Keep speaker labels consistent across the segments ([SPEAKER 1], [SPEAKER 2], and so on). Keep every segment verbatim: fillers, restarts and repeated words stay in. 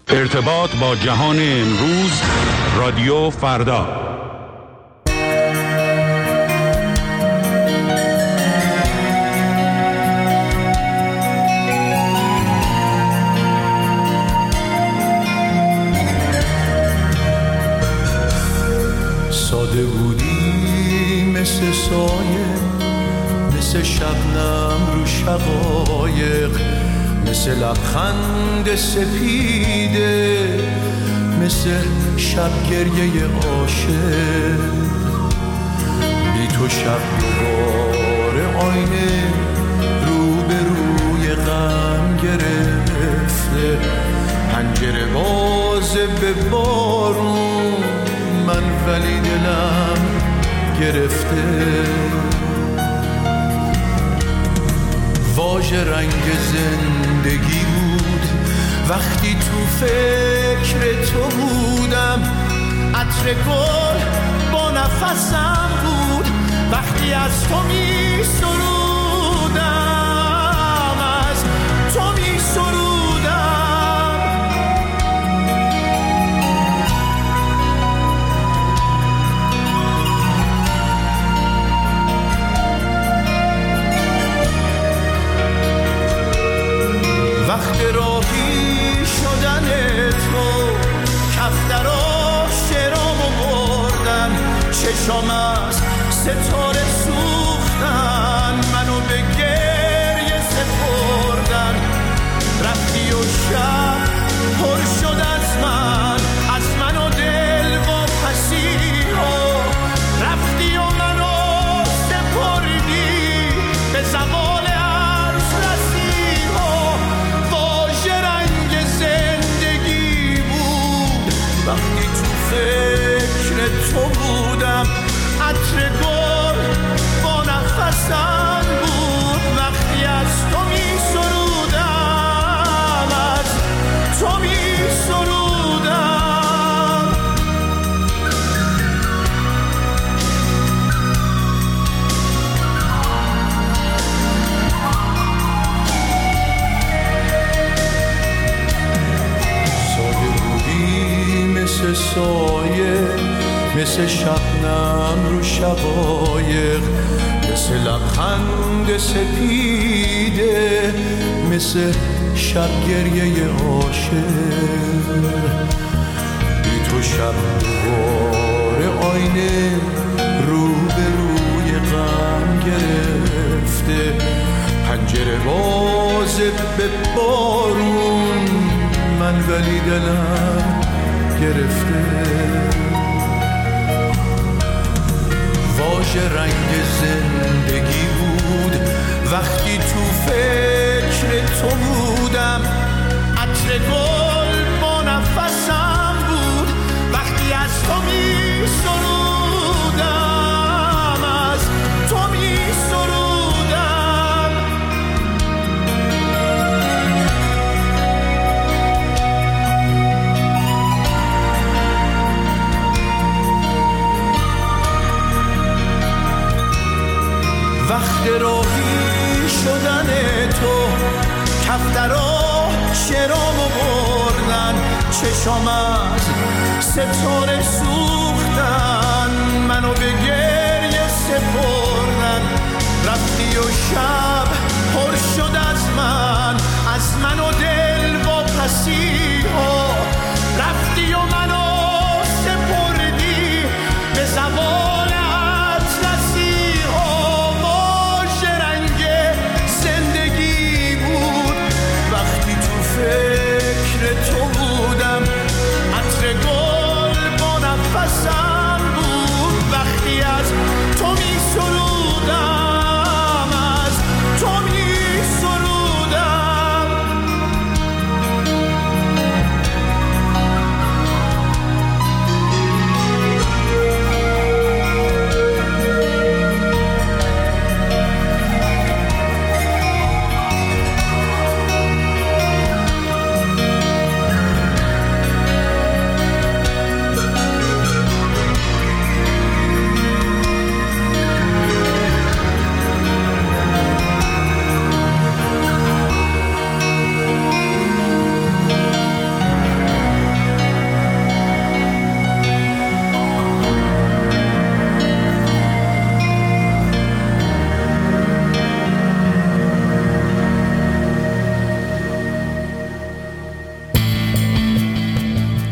[SPEAKER 1] ارتباط با جهان امروز، رادیو فردا.
[SPEAKER 2] ساده بودی مثل سایه، مثل شبنم رو شقایق، مثل لبخند سپیده، مثل شب گریه عاشق. بی تو شب دوباره آینه رو به روی غم گرفته، پنجره بازه به بارون، من ولی دلم گرفته. واژه رنگ زندگی بود وقتی تو فکر تو بودم، عطر گل با نفسم بود وقتی از تو می سرودم، از تو می سرودم. وقت راهی شدن تو کفترا شرامو بردن، چشام از ستاره سوختن، منو به گریه سپردن. رفتی و شب پر شد از من، از من و دل و پسیها. رفتی و منو سپردی به زوال عرض رسیها. واژه رنگ زندگی بود وقتی تو فکر تو بودم، عطر گل با نفسم بود وقتی از تو می سرودم، از تو می سرودم. ساده بودی مثل سایه، مثل شبنم رو شقایق، مثل لبخند سپیده، مثل شب گریه عاشق. بی تو شب دوباره آینه رو به روی غم گرفته، پنجره بازه به بارون، من ولی دلم گرفته. واژه رنگ زندگی بود وقتی تو فکر تو بودم، عطر گل با نفسم بود وقتی از تو می سرودم، از تو می سرودم. وقت راهی شدن تو کفترا شرامو بردن، چشام از ستاره سوختن، منو به گریه سپردن. رفتی و شب پر شد از من، از من و دل و پسیها. رفتی و منو سپردی به زوال فکر تو بودم، عطر گل با نفسم بود وقتی از تو می سرودم، از تو می سرودم.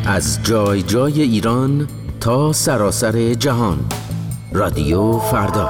[SPEAKER 3] از جای جای ایران تا سراسر جهان. رادیو فردا.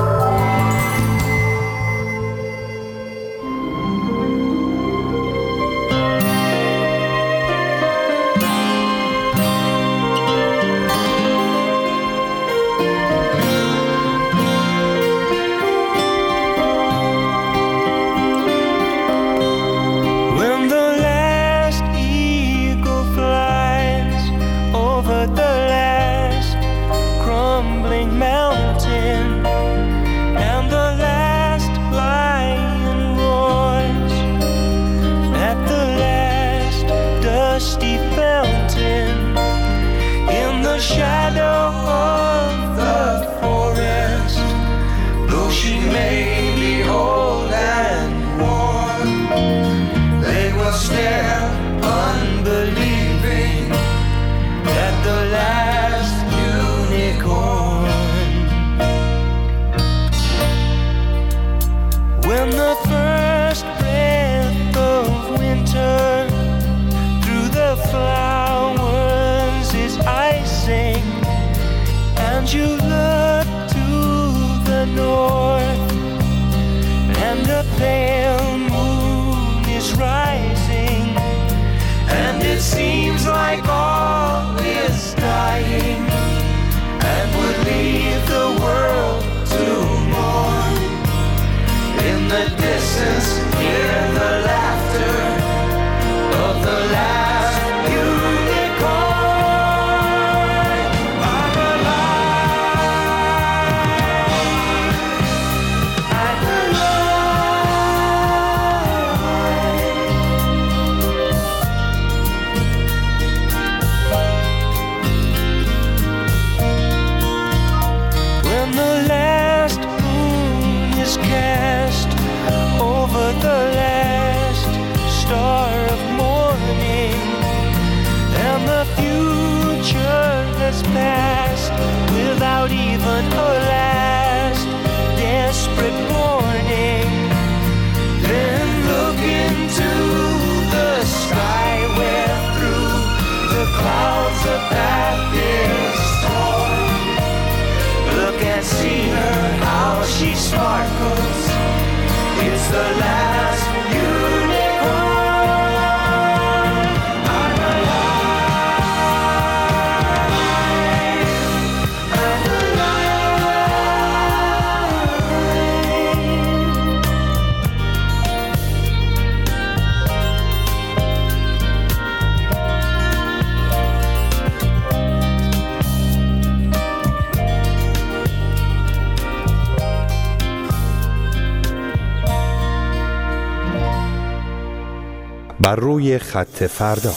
[SPEAKER 4] بر روی خط فردا.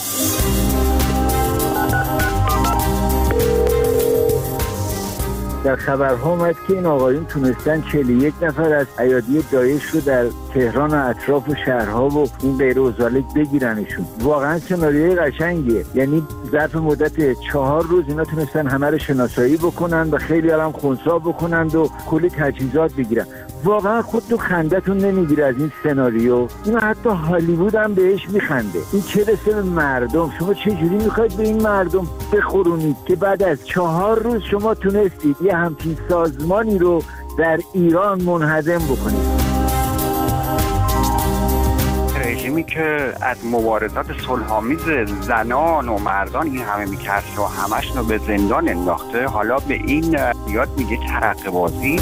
[SPEAKER 5] در خبرها اومد که این آقایون تونستن چهل و یک نفر از ایادی داعش رو در تهران و اطراف و شهرها و این غیر اوزالک بگیرنشون. واقعا سناریوی قشنگیه، یعنی ظرف مدت چهار روز اینا تونستن همه رو شناسایی بکنن و خیلی هم خنثی بکنن و کلی تجهیزات بگیرن. واقعا خود تو خندتون نمیگیره از این سناریو؟ این حتی هالیوود هم بهش میخنده. این چه رسه به مردم؟ شما چه جوری میخواید به این مردم بخورونید که بعد از چهار روز شما تونستید یه همچین سازمانی رو در ایران منهدم بکنید؟
[SPEAKER 6] رژیمی که از مبارزات صلح‌آمیز زنان و مردان این همه میکرد و همش رو به زندان انداخته، حالا به این یاد میگه ترقه بازی.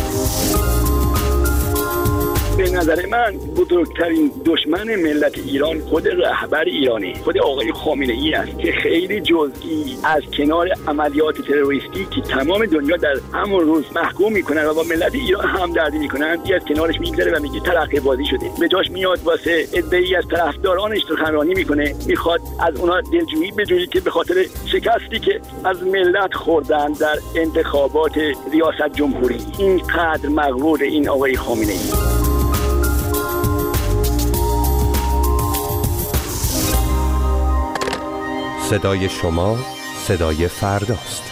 [SPEAKER 7] به نظر من بزرگترین دشمن ملت ایران خود رهبر ایرانی، خود آقای خامنه‌ای است که خیلی جزئی از کنار عملیات تروریستی که تمام دنیا در همون روز محکوم میکنن و با ملت ایران همدردی میکنن، یه از کنارش میگذره و میگه ترقه بازی شده. به جاش میاد واسه عده‌ای از طرفدارانش سخنرانی میکنه، میخواد از اونا دلجویی بجویه که به خاطر شکستی که از ملت خوردن در انتخابات ریاست جمهوری. اینقدر مغرور این آقای خامنه‌ای.
[SPEAKER 4] صدای شما صدای فرداست.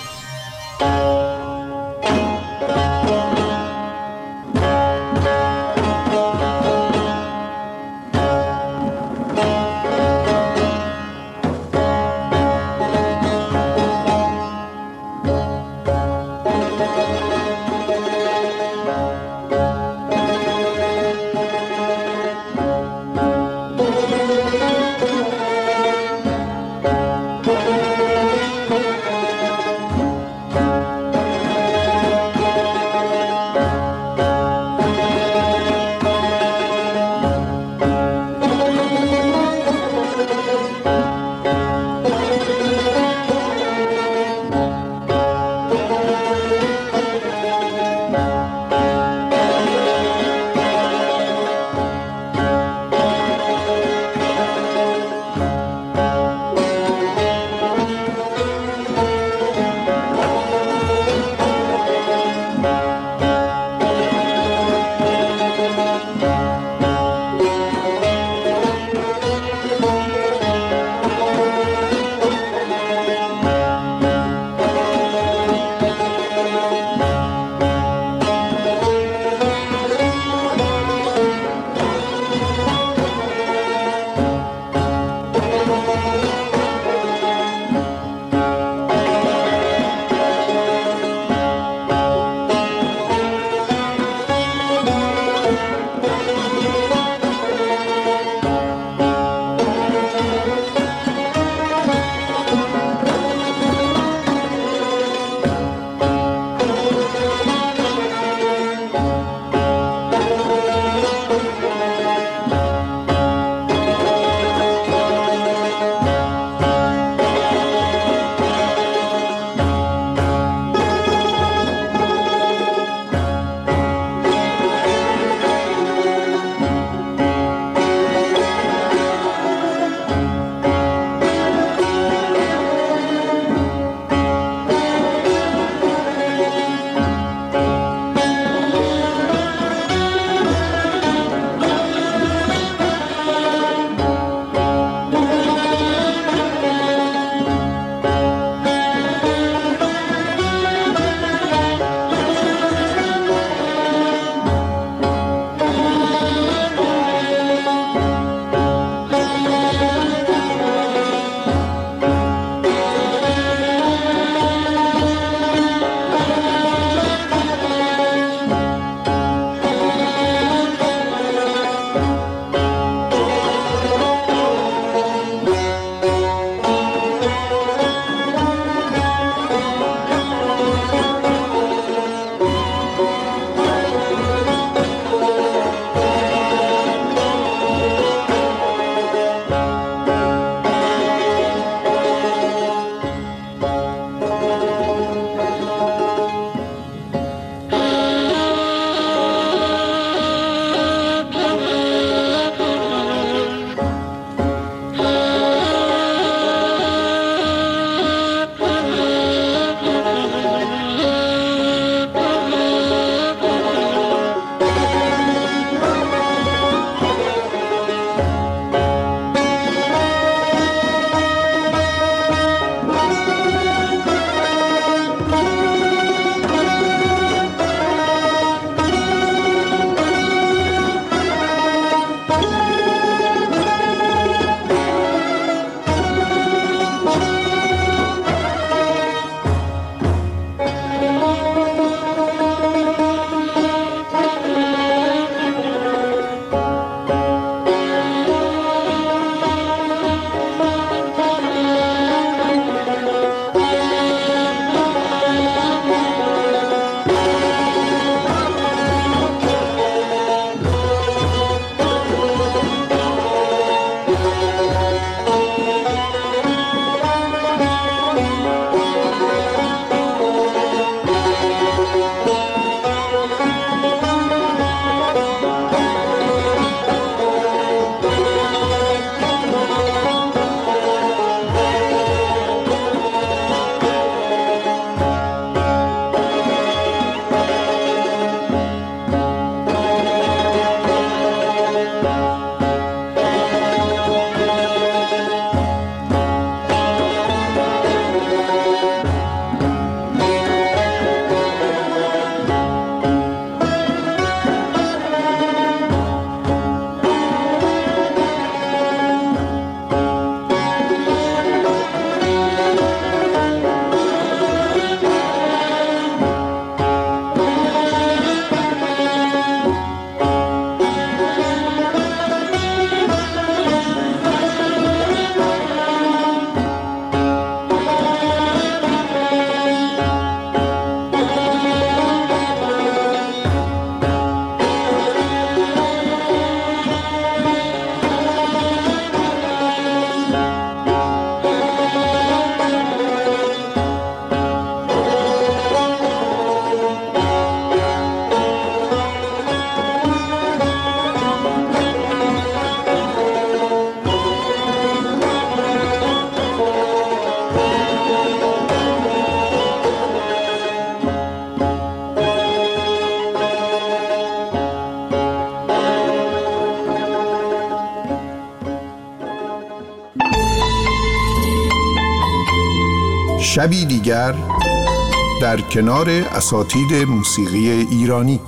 [SPEAKER 8] شبی دیگر در کنار اساتید موسیقی ایرانی.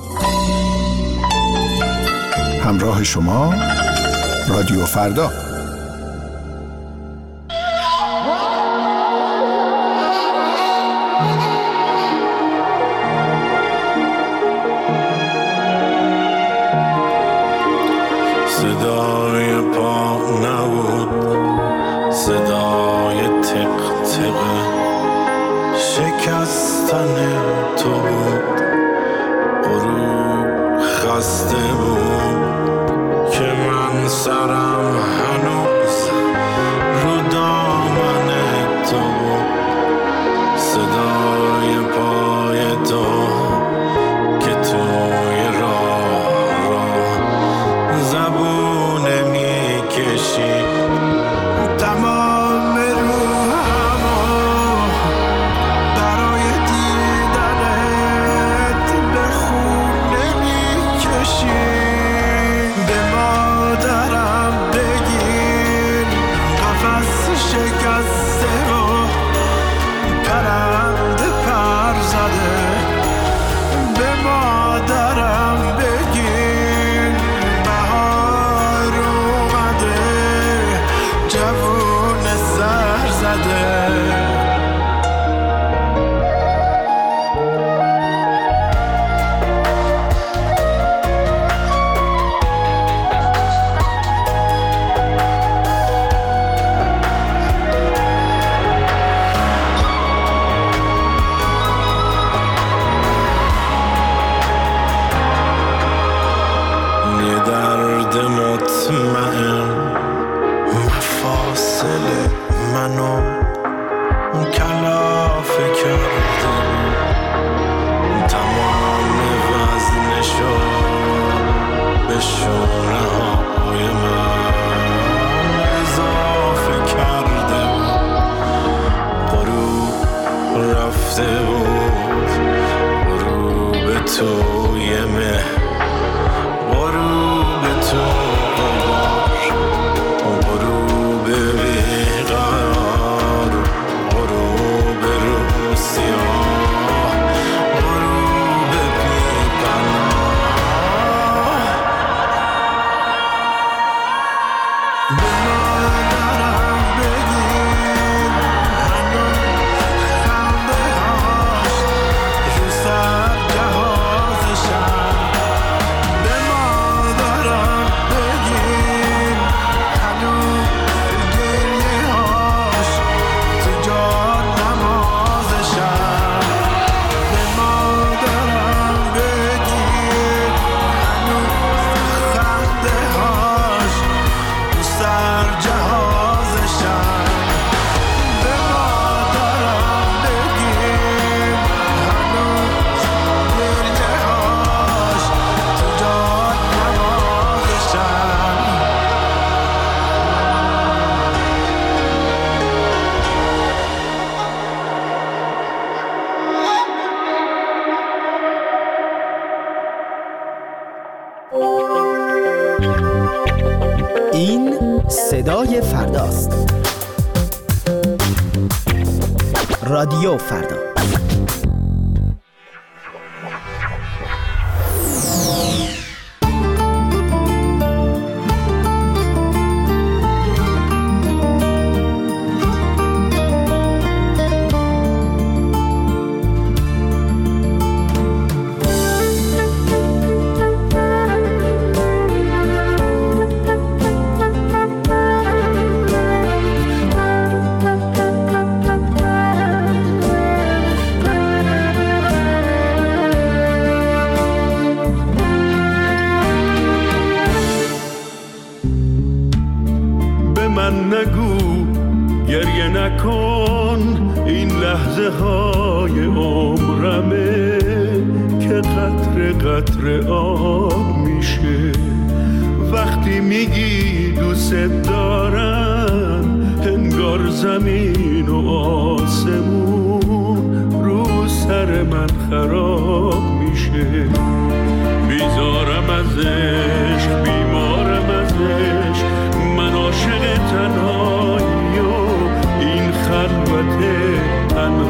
[SPEAKER 8] همراه شما رادیو فردا.
[SPEAKER 2] صدای پا نبود، صدای تق تق شکستن تو بود. غروب خسته بود که من سرم هنوز رو دامن تو بود. صدای پای تو که توی راه راه زبونه می کشی. تمام روحمو برای دیدنت به خونه می کشی. به مادرم بگیر قفس شکسته و پرنده پر زده. به مادرم بگیر بهار اومده، جوون سر زده. یه درد مطمئن مفاصل منو کلافه کرده بود. تمام وزنشو به شونه های من اضافه کرده بود. غروب رفته بود، غروب توی مه، غروب تو غبار، غروب بیقرار، غروب رو سیاه، غروب بی‌پناه. به مادرم بگیر هنوز خنده هاش رو سر جهازشن. به مادرم بگیر هنوز گریه هاش تو جان نمازشن. به مادرم بگیر هنوز خنده هاش تو سر جهازشن. به مادرم بگیر هنوز گریه هاش تو جان نمازشن.
[SPEAKER 9] این صدای فرداست. رادیو فردا.
[SPEAKER 2] نگو گریه نکن، این لحظه های عمرمه که قطره قطره آب میشه. وقتی میگی دوست دارم انگار زمین و آسمون رو سر من خراب میشه. بیزارم ازش، بیمارم ازش، من عاشق تنهایی و این خلوت تنها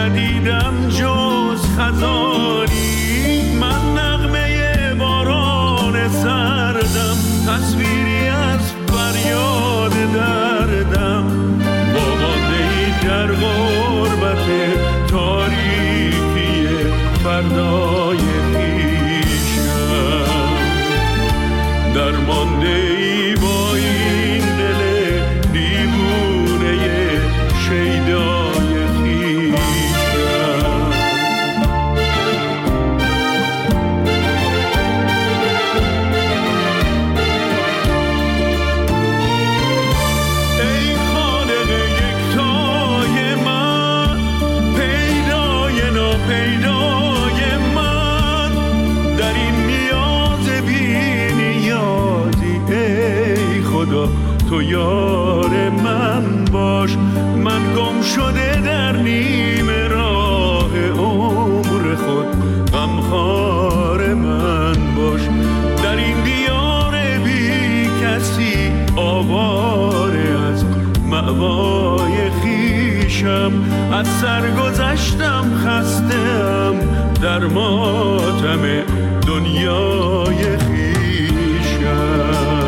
[SPEAKER 2] ندیدم جز خزانی. من نغمه باران سردم، تصویری از فریاد دردم. وامانده‌ای در غربت تاریکی فردای خویشم. درمانده‌ای با این دل دیوانه شیدای خویشم. ای خالق یکتای من، پیدای ناپیدای من، در این نیاز بی نیازی. ای خدا تو یار من باش، من گم شده در نیم راه عمر خود. غمخوار من باش در این دیار بی کسی، آواره از مأوای خویشم. از سر گذشتم خسته‌ام در ماتم دنیای خویشم.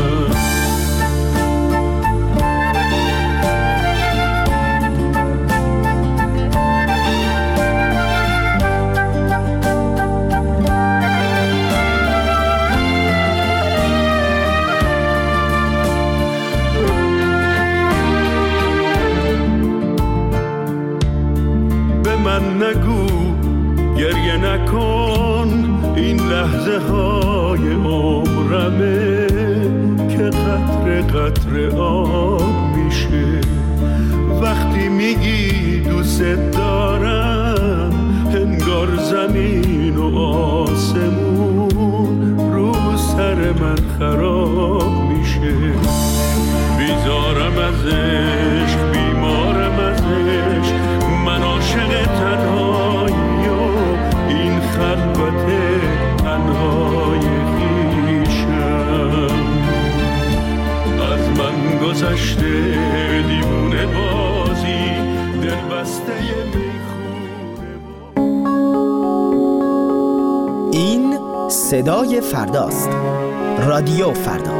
[SPEAKER 2] من نگو گریه نکن، این لحظه های عمرمه که قطره قطره آب میشه. وقتی میگی دوست دارم، انگار زمین و آسمون رو سر من خراب میشه. بیزارم از عشق، بیمارم از عشق، من عاشق تنهایی و این خلوت تنهای خویشم. از من گذشته دیوونه بازی، دل بسته میخونه.
[SPEAKER 9] این صدای فرداست. رادیو فردا.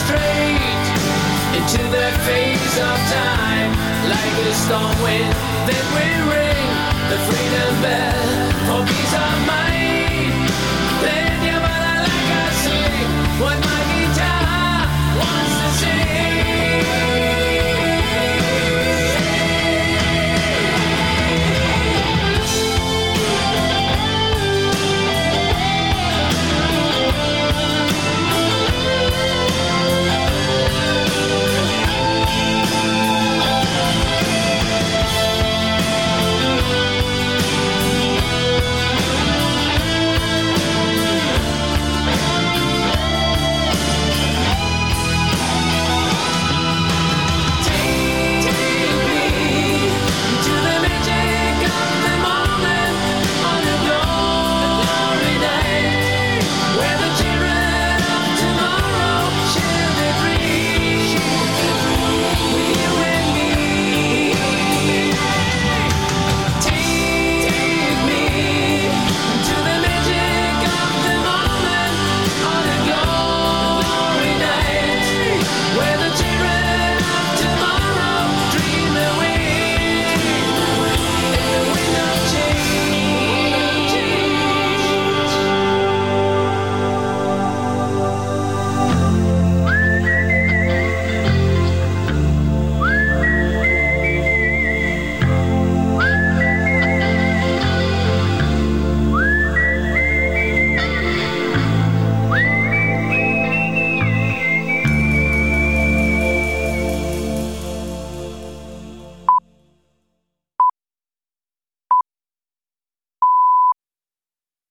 [SPEAKER 2] straight into that phase of time. Like a storm wind, then we ring the freedom bell for